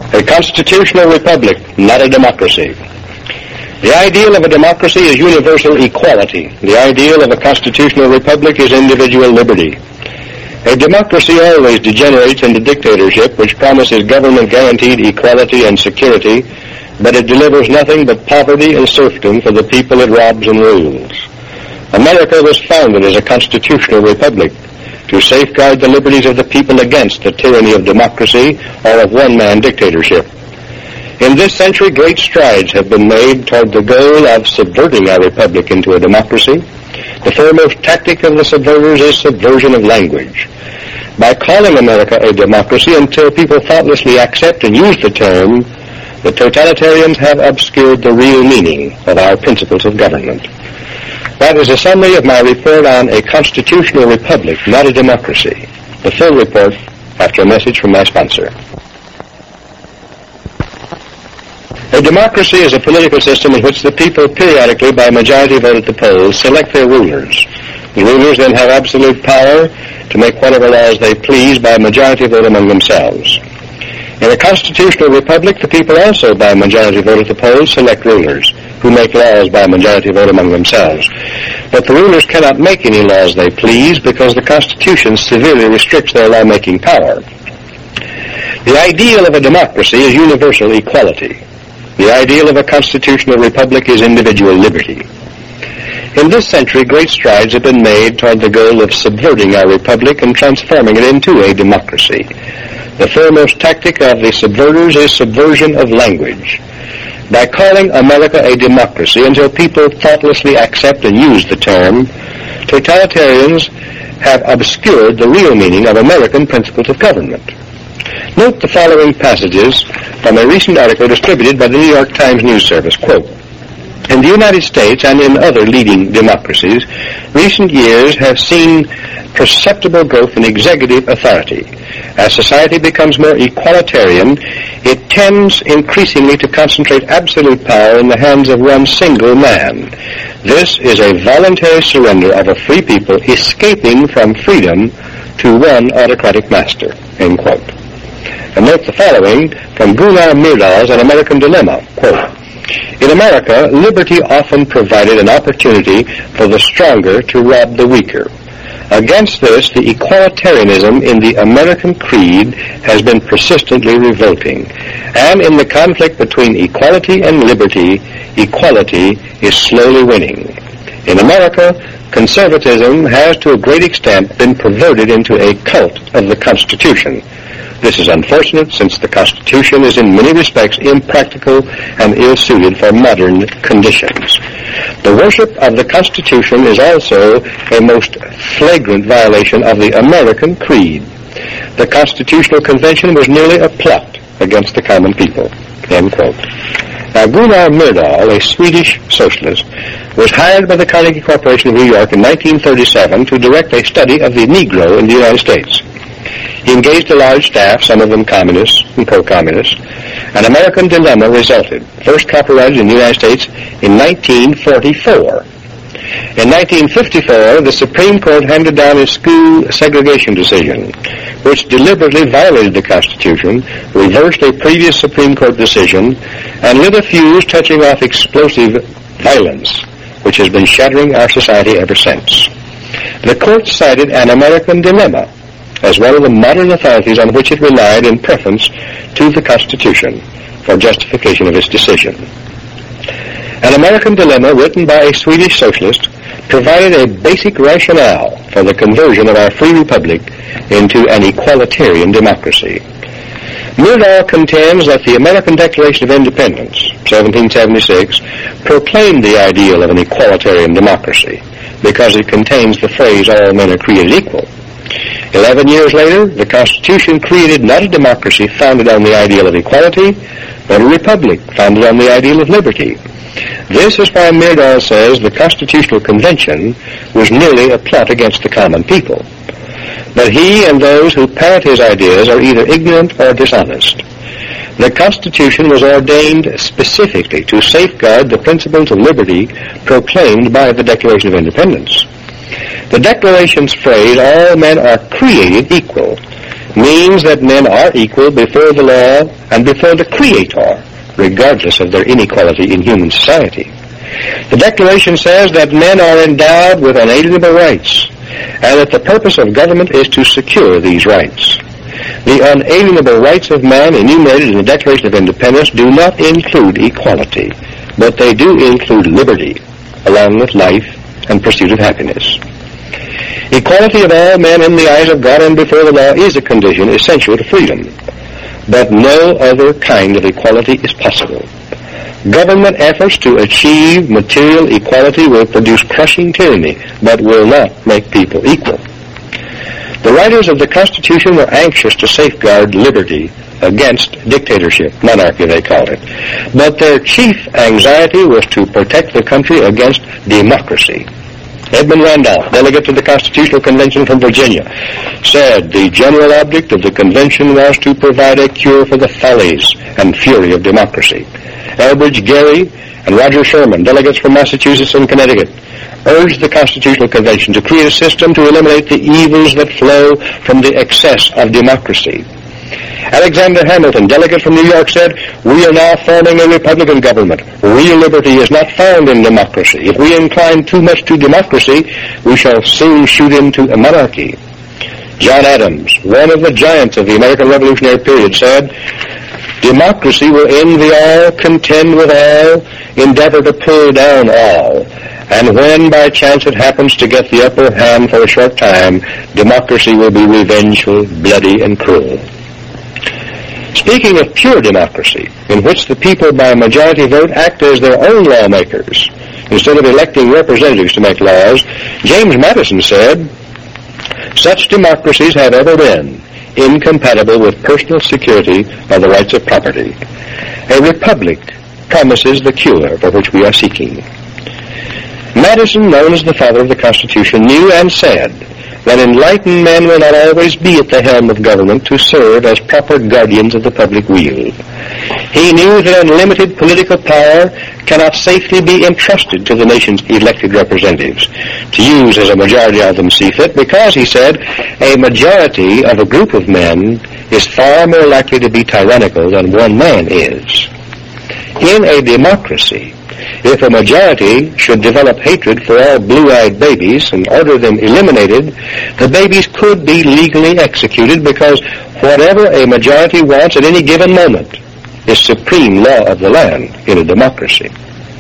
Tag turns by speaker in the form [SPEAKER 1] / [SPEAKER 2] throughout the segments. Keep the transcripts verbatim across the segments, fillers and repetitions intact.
[SPEAKER 1] A constitutional republic, not a democracy. The ideal of a democracy is universal equality. The ideal of a constitutional republic is individual liberty. A democracy always degenerates into dictatorship, which promises government-guaranteed equality and security, but it delivers nothing but poverty and serfdom for the people it robs and rules. America was founded as a constitutional republic to safeguard the liberties of the people against the tyranny of democracy or of one-man dictatorship. In this century, great strides have been made toward the goal of subverting our republic into a democracy. The foremost tactic of the subverters is subversion of language. By calling America a democracy until people thoughtlessly accept and use the term, the totalitarians have obscured the real meaning of our principles of government. That is a summary of my report on a constitutional republic, not a democracy. The full report after a message from my sponsor. A democracy is a political system in which the people periodically, by majority vote at the polls, select their rulers. The rulers then have absolute power to make whatever laws they please by majority vote among themselves. In a constitutional republic, the people also, by majority vote at the polls, select rulers, who make laws by majority vote among themselves. But the rulers cannot make any laws they please because the Constitution severely restricts their lawmaking power. The ideal of a democracy is universal equality. The ideal of a constitutional republic is individual liberty. In this century, great strides have been made toward the goal of subverting our republic and transforming it into a democracy. The foremost tactic of the subverters is subversion of language. By calling America a democracy until people thoughtlessly accept and use the term, totalitarians have obscured the real meaning of American principles of government. Note the following passages from a recent article distributed by the New York Times News Service. Quote, in the United States and in other leading democracies, recent years have seen perceptible growth in executive authority. As society becomes more equalitarian, it tends increasingly to concentrate absolute power in the hands of one single man. This is a voluntary surrender of a free people escaping from freedom to one autocratic master. End quote. And note the following from Gunnar Myrdal's An American Dilemma. Quote, in America, liberty often provided an opportunity for the stronger to rob the weaker. Against this, the equalitarianism in the American creed has been persistently revolting. And in the conflict between equality and liberty, equality is slowly winning. In America, conservatism has to a great extent been perverted into a cult of the Constitution. This is unfortunate, since the Constitution is in many respects impractical and ill-suited for modern conditions. The worship of the Constitution is also a most flagrant violation of the American creed. The Constitutional Convention was nearly a plot against the common people. End quote. Now, Gunnar Myrdal, a Swedish socialist, was hired by the Carnegie Corporation of New York in nineteen thirty-seven to direct a study of the Negro in the United States. He engaged a large staff, some of them communists and pro-communists. An American Dilemma resulted, first copyrighted in the United States in nineteen forty-four. In nineteen fifty-four, the Supreme Court handed down a school segregation decision, which deliberately violated the Constitution, reversed a previous Supreme Court decision, and lit a fuse touching off explosive violence, which has been shattering our society ever since. The court cited An American Dilemma as one of the modern authorities on which it relied in preference to the Constitution for justification of its decision. An American Dilemma, written by a Swedish socialist, provided a basic rationale for the conversion of our free republic into an equalitarian democracy. Myrdal contends that the American Declaration of Independence, seventeen seventy-six, proclaimed the ideal of an equalitarian democracy because it contains the phrase, all men are created equal. Eleven years later, the Constitution created not a democracy founded on the ideal of equality, but a republic founded on the ideal of liberty. This is why Myrdal says the Constitutional Convention was merely a plot against the common people. But he and those who parrot his ideas are either ignorant or dishonest. The Constitution was ordained specifically to safeguard the principles of liberty proclaimed by the Declaration of Independence. The Declaration's phrase, all men are created equal, means that men are equal before the law and before the Creator, regardless of their inequality in human society. The Declaration says that men are endowed with unalienable rights, and that the purpose of government is to secure these rights. The unalienable rights of man enumerated in the Declaration of Independence do not include equality, but they do include liberty, along with life and pursuit of happiness. Equality of all men in the eyes of God and before the law is a condition essential to freedom, but no other kind of equality is possible. Government efforts to achieve material equality will produce crushing tyranny, but will not make people equal. The writers of the Constitution were anxious to safeguard liberty against dictatorship, monarchy they called it. But their chief anxiety was to protect the country against democracy. Edmund Randolph, delegate to the Constitutional Convention from Virginia, said the general object of the convention was to provide a cure for the follies and fury of democracy. Elbridge Gerry and Roger Sherman, delegates from Massachusetts and Connecticut, urged the Constitutional Convention to create a system to eliminate the evils that flow from the excess of democracy. Alexander Hamilton, delegate from New York, said, "We are now forming a Republican government. Real liberty is not found in democracy. If we incline too much to democracy, we shall soon shoot into a monarchy." John Adams, one of the giants of the American Revolutionary period, said, "Democracy will envy all, contend with all, endeavor to pull down all. And when by chance it happens to get the upper hand for a short time, democracy will be revengeful, bloody, and cruel." Speaking of pure democracy, in which the people by majority vote act as their own lawmakers, instead of electing representatives to make laws, James Madison said, "Such democracies have ever been incompatible with personal security or the rights of property. A republic promises the cure for which we are seeking." Madison, known as the father of the Constitution, knew and said that enlightened men will not always be at the helm of government to serve as proper guardians of the public weal. He knew that unlimited political power cannot safely be entrusted to the nation's elected representatives, to use as a majority of them see fit, because, he said, a majority of a group of men is far more likely to be tyrannical than one man is. In a democracy, if a majority should develop hatred for all blue-eyed babies and order them eliminated, the babies could be legally executed, because whatever a majority wants at any given moment is supreme law of the land in a democracy.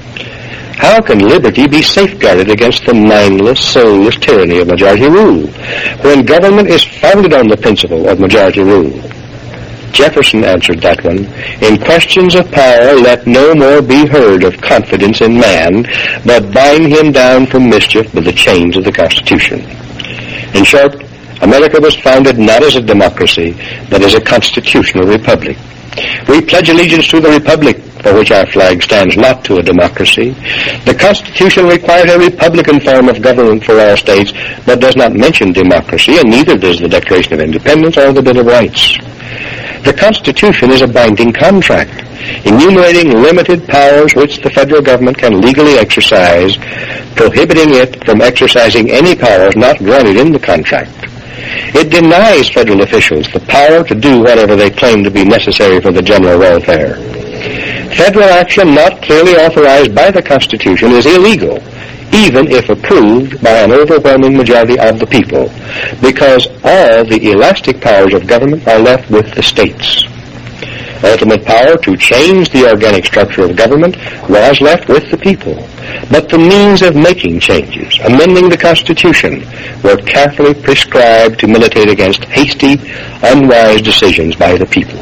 [SPEAKER 1] How can liberty be safeguarded against the mindless, soulless tyranny of majority rule, when government is founded on the principle of majority rule? Jefferson answered that one, "In questions of power, let no more be heard of confidence in man, but bind him down from mischief with the chains of the Constitution." In short, America was founded not as a democracy, but as a constitutional republic. We pledge allegiance to the republic, for which our flag stands, not to a democracy. The Constitution requires a republican form of government for all states, but does not mention democracy, and neither does the Declaration of Independence or the Bill of Rights. The Constitution is a binding contract, enumerating limited powers which the federal government can legally exercise, prohibiting it from exercising any powers not granted in the contract. It denies federal officials the power to do whatever they claim to be necessary for the general welfare. Federal action not clearly authorized by the Constitution is illegal, even if approved by an overwhelming majority of the people, because all the elastic powers of government are left with the states. Ultimate power to change the organic structure of government was left with the people, but the means of making changes, amending the Constitution, were carefully prescribed to militate against hasty, unwise decisions by the people.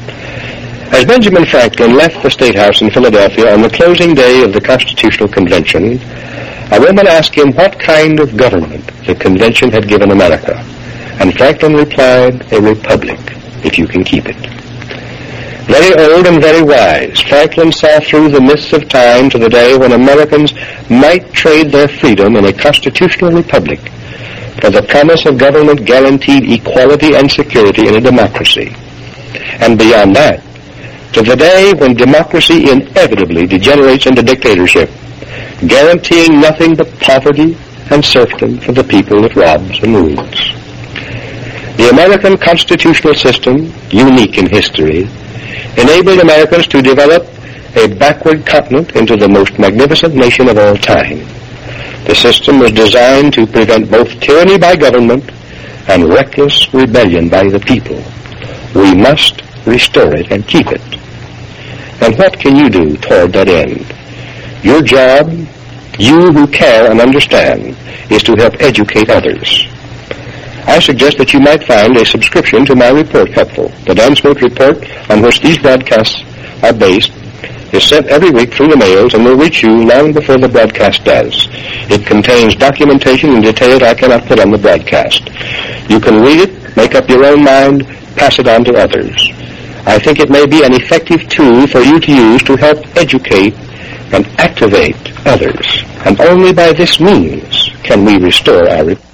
[SPEAKER 1] As Benjamin Franklin left the State House in Philadelphia on the closing day of the Constitutional Convention, a woman asked him what kind of government the convention had given America, and Franklin replied, "A republic, if you can keep it." Very old and very wise, Franklin saw through the mists of time to the day when Americans might trade their freedom in a constitutional republic for the promise of government guaranteed equality and security in a democracy. And beyond that, to the day when democracy inevitably degenerates into dictatorship, guaranteeing nothing but poverty and serfdom for the people it robs and rules. The American constitutional system, unique in history, enabled Americans to develop a backward continent into the most magnificent nation of all time. The system was designed to prevent both tyranny by government and reckless rebellion by the people. We must restore it and keep it. And what can you do toward that end? Your job, you who care and understand, is to help educate others. I suggest that you might find a subscription to my report helpful. The Dan Smoot Report, on which these broadcasts are based, is sent every week through the mails and will reach you long before the broadcast does. It contains documentation and details I cannot put on the broadcast. You can read it, make up your own mind, pass it on to others. I think it may be an effective tool for you to use to help educate and activate others. And only by this means can we restore our report.